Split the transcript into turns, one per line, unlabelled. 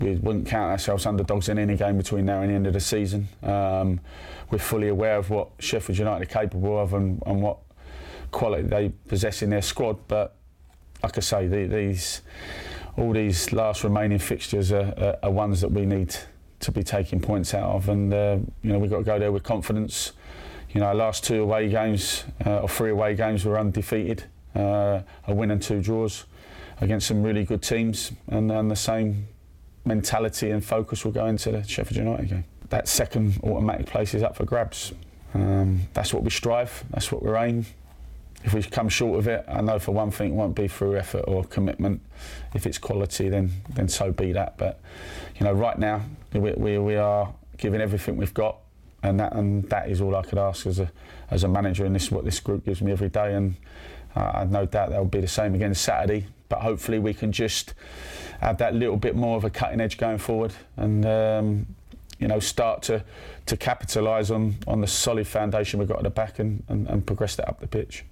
We wouldn't count ourselves underdogs in any game between now and the end of the season. We're fully aware of what Sheffield United are capable of and what quality they possess in their squad. But like I say, all these last remaining fixtures are ones that we need to be taking points out of, and we've got to go there with confidence. Our last 2 away games or 3 away games were undefeated, a win and 2 draws against some really good teams, and the same mentality and focus will go into the Sheffield United game. That second automatic place is up for grabs. That's what we strive, that's what we're aiming. If we come short of it, I know for one thing it won't be through effort or commitment. If it's quality, then so be that. But right now we are giving everything we've got, and that is all I could ask as a manager. And this is what this group gives me every day, and I've no doubt that'll be the same again Saturday. But hopefully we can just have that little bit more of a cutting edge going forward, and start to capitalise on the solid foundation we've got at the back and progress that up the pitch.